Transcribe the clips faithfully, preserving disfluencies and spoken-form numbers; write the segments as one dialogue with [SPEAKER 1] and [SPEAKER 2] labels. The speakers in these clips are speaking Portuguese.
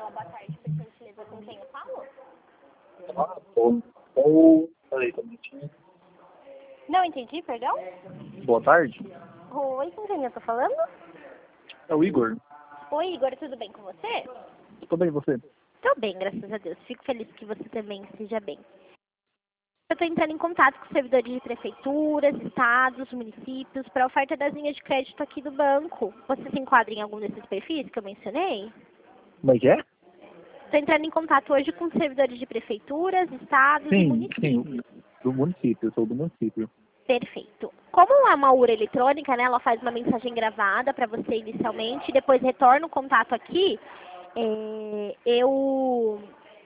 [SPEAKER 1] Gabriela, boa tarde, por gentileza, com quem eu falo?
[SPEAKER 2] Ah, ou, ou, peraí, tá mentindo.
[SPEAKER 1] Não entendi, perdão?
[SPEAKER 2] Boa tarde,
[SPEAKER 1] Oi, com quem eu tô falando?
[SPEAKER 2] é o Igor.
[SPEAKER 1] Oi, Igor, tudo bem com você?
[SPEAKER 2] Tudo bem, e você?
[SPEAKER 1] Tô bem, graças a Deus. Fico feliz que você também esteja bem. Eu tô entrando em contato com servidores de prefeituras, estados, municípios, para oferta das linhas de crédito aqui do banco. Você se enquadra em algum desses perfis que eu mencionei?
[SPEAKER 2] Como é que é?
[SPEAKER 1] Estou entrando em contato hoje com servidores de prefeituras, estados e
[SPEAKER 2] Sim,
[SPEAKER 1] municípios.
[SPEAKER 2] sim, do município, eu sou do município.
[SPEAKER 1] Perfeito. Como é uma U R A eletrônica, né, ela faz uma mensagem gravada para você inicialmente, e depois retorna o contato aqui, é, eu,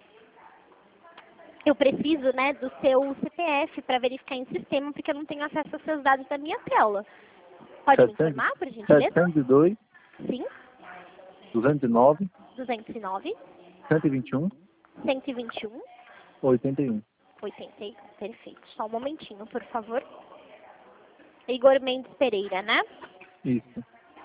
[SPEAKER 1] eu preciso, né, do seu C P F para verificar em sistema, porque eu não tenho acesso aos seus dados da minha tela. Pode me
[SPEAKER 2] setecentos,
[SPEAKER 1] informar, por gentileza?
[SPEAKER 2] setecentos e dois,
[SPEAKER 1] Sim.
[SPEAKER 2] duzentos e nove,
[SPEAKER 1] duzentos e nove,
[SPEAKER 2] cento e vinte e um,
[SPEAKER 1] cento e vinte e um,
[SPEAKER 2] oitenta e um.
[SPEAKER 1] oitenta e um. Perfeito. Só um momentinho, por favor. Igor Mendes Pereira, né?
[SPEAKER 2] Isso.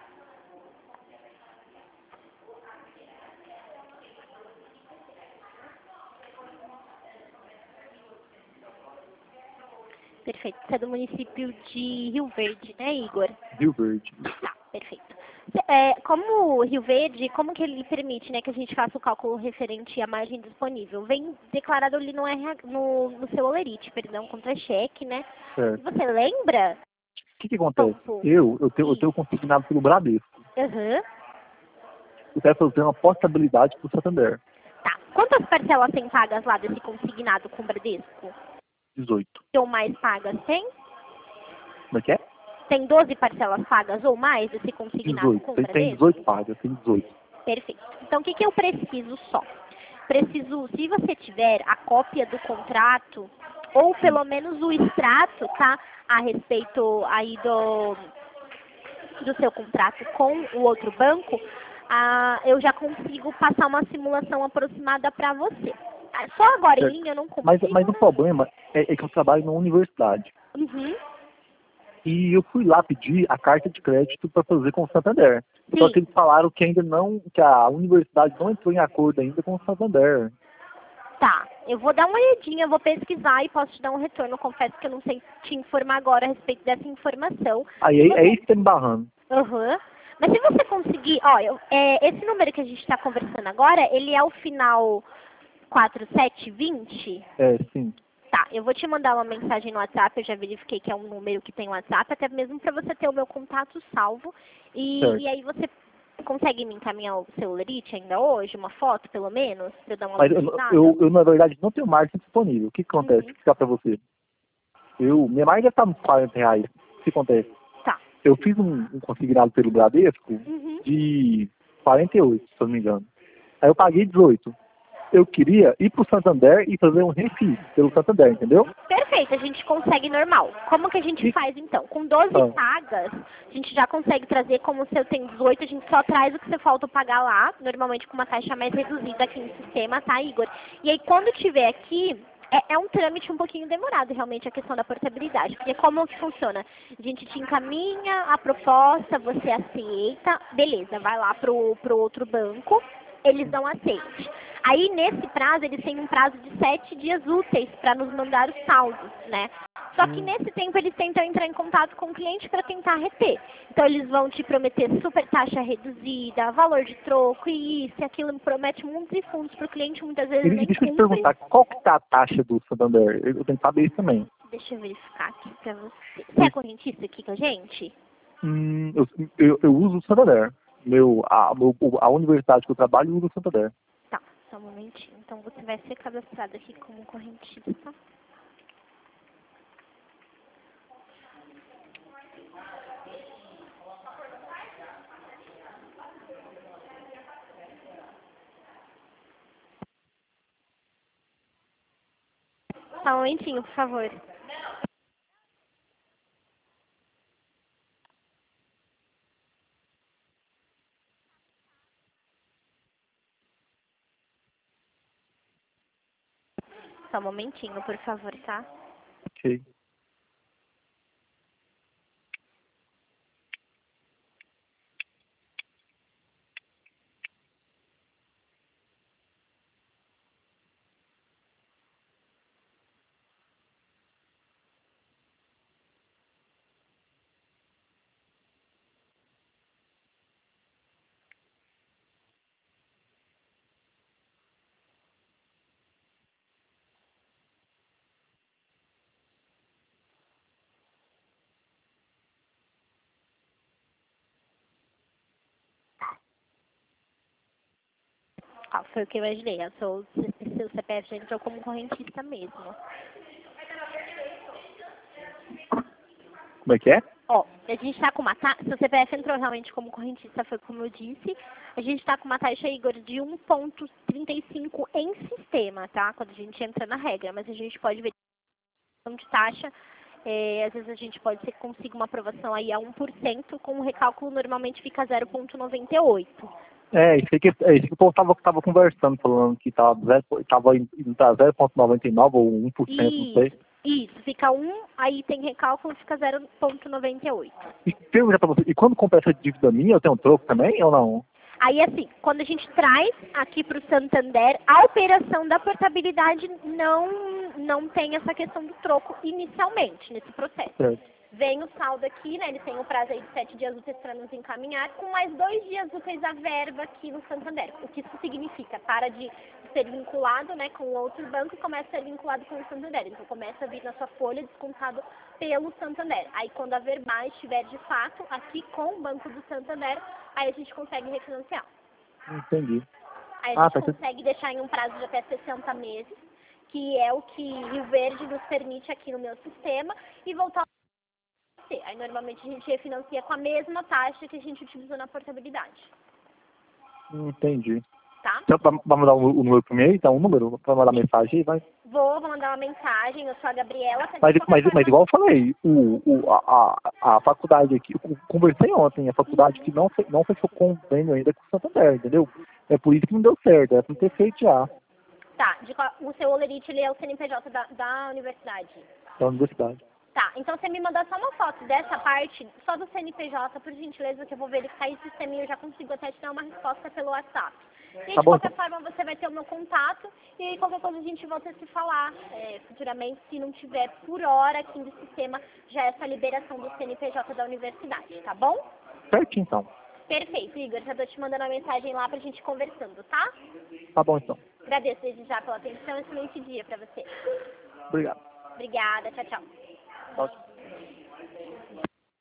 [SPEAKER 1] Perfeito. Você é do município de Rio Verde, né, Igor?
[SPEAKER 2] Rio Verde.
[SPEAKER 1] Tá, perfeito. É, como Rio Verde, como que ele permite, né, que a gente faça o cálculo referente à margem disponível? Vem declarado ali no, R H no, no seu Olerite, perdão, contra-cheque, né?
[SPEAKER 2] Certo.
[SPEAKER 1] Você lembra?
[SPEAKER 2] O que que acontece?
[SPEAKER 1] Como?
[SPEAKER 2] Eu, eu tenho, eu tenho consignado pelo Bradesco.
[SPEAKER 1] Aham.
[SPEAKER 2] Eu quero fazer uma portabilidade pro Santander.
[SPEAKER 1] Tá. Quantas parcelas tem pagas lá desse consignado com o Bradesco?
[SPEAKER 2] dezoito.
[SPEAKER 1] Ou mais pagas tem?
[SPEAKER 2] Como é que é?
[SPEAKER 1] Tem doze parcelas pagas ou mais desse consignado
[SPEAKER 2] dezoito.
[SPEAKER 1] com o
[SPEAKER 2] Tem, tem
[SPEAKER 1] Bradesco?
[SPEAKER 2] dezoito pagas, tem dezoito.
[SPEAKER 1] Perfeito. Então, o que, que eu preciso só? Preciso, se você tiver a cópia do contrato, ou pelo menos o extrato, tá? A respeito aí do, do seu contrato com o outro banco, ah, eu já consigo passar uma simulação aproximada para você. Ah, só agora em
[SPEAKER 2] Certo.
[SPEAKER 1] linha eu não
[SPEAKER 2] Mas,
[SPEAKER 1] consigo,
[SPEAKER 2] mas o
[SPEAKER 1] né?
[SPEAKER 2] problema é, é que eu trabalho numa universidade.
[SPEAKER 1] Uhum.
[SPEAKER 2] E eu fui lá pedir a carta de crédito para fazer com o Santander. Só que
[SPEAKER 1] Sim.
[SPEAKER 2] eles falaram que ainda não, que a universidade não entrou em acordo ainda com o Santander.
[SPEAKER 1] Tá, eu vou dar uma olhadinha, eu vou pesquisar e posso te dar um retorno. Confesso que eu não sei te informar agora a respeito dessa informação.
[SPEAKER 2] Aí
[SPEAKER 1] Se
[SPEAKER 2] é, é
[SPEAKER 1] você...
[SPEAKER 2] isso que tá me barrando.
[SPEAKER 1] Aham. Mas se você conseguir, ó, eu, é, esse número que a gente está conversando agora, ele é o final quatro sete vinte?
[SPEAKER 2] É, sim.
[SPEAKER 1] Tá, eu vou te mandar uma mensagem no WhatsApp, eu já verifiquei que é um número que tem WhatsApp, até mesmo para você ter o meu contato salvo. E, e
[SPEAKER 2] Certo.
[SPEAKER 1] aí você consegue me encaminhar o seu lerite ainda hoje, uma foto pelo menos, para eu dar uma
[SPEAKER 2] Mas eu,
[SPEAKER 1] visualizada?
[SPEAKER 2] eu, eu, na verdade, não tenho margem disponível. O que, que acontece?
[SPEAKER 1] Uhum.
[SPEAKER 2] Vou explicar para você. Eu, minha margem está nos quarenta reais. O que acontece?
[SPEAKER 1] Tá.
[SPEAKER 2] Eu fiz um, um consignado pelo Bradesco
[SPEAKER 1] Uhum.
[SPEAKER 2] de quarenta e oito, se eu não me engano. Aí eu paguei dezoito. Eu queria ir pro Santander e fazer um refis pelo Santander, entendeu?
[SPEAKER 1] Perfeito, a gente consegue normal. Como que a gente
[SPEAKER 2] E,
[SPEAKER 1] faz então? Com doze
[SPEAKER 2] ah,
[SPEAKER 1] pagas, a gente já consegue trazer, como o seu tem dezoito, a gente só traz o que você falta pagar lá, normalmente com uma taxa mais reduzida aqui no sistema, tá, Igor? E aí quando tiver aqui, é, é um trâmite um pouquinho demorado realmente a questão da portabilidade, porque como que funciona? A gente te encaminha a proposta, você aceita, beleza, vai lá pro, pro outro banco, eles não aceitem. Aí, nesse prazo, eles têm um prazo de sete dias úteis para nos mandar os saldos, né? Só que
[SPEAKER 2] hum,
[SPEAKER 1] nesse tempo eles tentam entrar em contato com o cliente para tentar reter. Então, eles vão te prometer super taxa reduzida, valor de troco, e isso e aquilo, promete muitos fundos para o cliente, muitas vezes
[SPEAKER 2] e
[SPEAKER 1] nem
[SPEAKER 2] deixa eu te
[SPEAKER 1] cumpre.
[SPEAKER 2] perguntar, qual que tá a taxa do Santander? Eu eu tenho que saber isso também.
[SPEAKER 1] Deixa eu verificar aqui para você. Você é correntista aqui com a gente?
[SPEAKER 2] Hum, eu, eu, eu uso o Santander. Meu, a, meu, a universidade que eu trabalho usa o Santander.
[SPEAKER 1] Tá, só um momentinho. Então, você vai ser cadastrado aqui como correntista. Só um momentinho, por favor. Só um momentinho, por favor, tá?
[SPEAKER 2] Ok.
[SPEAKER 1] foi o que eu imaginei. O seu, seu C P F já entrou como correntista mesmo.
[SPEAKER 2] Como é que é?
[SPEAKER 1] Ó, a gente está com uma taxa, se o C P F entrou realmente como correntista, foi como eu disse, a gente está com uma taxa, Igor, de um vírgula trinta e cinco em sistema, tá? Quando a gente entra na regra, mas a gente pode ver de taxa, é, às vezes a gente pode ser que consiga uma aprovação aí a um por cento, com o recálculo normalmente fica zero vírgula noventa e oito.
[SPEAKER 2] É, isso que, é isso que o povo tava, tava conversando, falando que tava, zero, tava indo para zero vírgula noventa e nove ou um por cento, não sei.
[SPEAKER 1] Isso, fica um, aí tem recálculo, fica zero vírgula noventa e oito.
[SPEAKER 2] E pergunta pra você, e quando compra essa dívida minha, eu tenho um troco também ou não?
[SPEAKER 1] Aí, assim, quando a gente traz aqui para o Santander, a operação da portabilidade não, não tem essa questão do troco inicialmente, nesse processo.
[SPEAKER 2] Certo.
[SPEAKER 1] Vem o saldo aqui, né, ele tem um prazo aí de sete dias úteis para nos encaminhar, com mais dois dias úteis a verba aqui no Santander. O que isso significa? Para de ser vinculado, né, com outro banco e começa a ser vinculado com o Santander. Então, começa a vir na sua folha descontado pelo Santander. Aí, quando a verba estiver de fato aqui com o Banco do Santander, aí a gente consegue refinanciar.
[SPEAKER 2] Entendi.
[SPEAKER 1] Aí a
[SPEAKER 2] Ah,
[SPEAKER 1] gente
[SPEAKER 2] tá.
[SPEAKER 1] consegue deixar em um prazo de até sessenta meses, que é o que Rio Verde nos permite aqui no meu sistema, e voltar a ser. Aí, normalmente, a gente refinancia com a mesma taxa que a gente utilizou na portabilidade.
[SPEAKER 2] Entendi.
[SPEAKER 1] Tá?
[SPEAKER 2] Então, vai mandar o, o número pro meu, então, o número, vai mandar mensagem aí, vai.
[SPEAKER 1] Vou, vou mandar uma mensagem, eu sou a Gabriela. Tá?
[SPEAKER 2] Mas, mas,
[SPEAKER 1] forma...
[SPEAKER 2] mas igual eu falei, o, o, a, a, a faculdade aqui, eu conversei ontem, a faculdade que não, fe- não fechou convênio ainda com o Santander, entendeu? É por isso que não deu certo, é pra não ter feito já,
[SPEAKER 1] Tá, de qual... o seu Olerite, ele é o C N P J da, da universidade.
[SPEAKER 2] da universidade.
[SPEAKER 1] Tá, então você me mandar só uma foto dessa parte, só do C N P J, por gentileza, que eu vou verificar esse sistema e eu já consigo até te dar uma resposta pelo WhatsApp. E aí,
[SPEAKER 2] Tá
[SPEAKER 1] de
[SPEAKER 2] bom,
[SPEAKER 1] qualquer
[SPEAKER 2] então.
[SPEAKER 1] forma, você vai ter o meu contato e aí qualquer coisa a gente volta a se falar é, futuramente, se não tiver por hora aqui no sistema já essa liberação do C N P J da universidade, tá bom?
[SPEAKER 2] Certinho, então.
[SPEAKER 1] Perfeito, Igor, já tô te mandando uma mensagem lá pra gente conversando, tá?
[SPEAKER 2] Tá bom, então.
[SPEAKER 1] Agradeço desde já pela atenção, excelente dia pra você.
[SPEAKER 2] Obrigado.
[SPEAKER 1] Obrigada, tchau, tchau.
[SPEAKER 2] Tchau.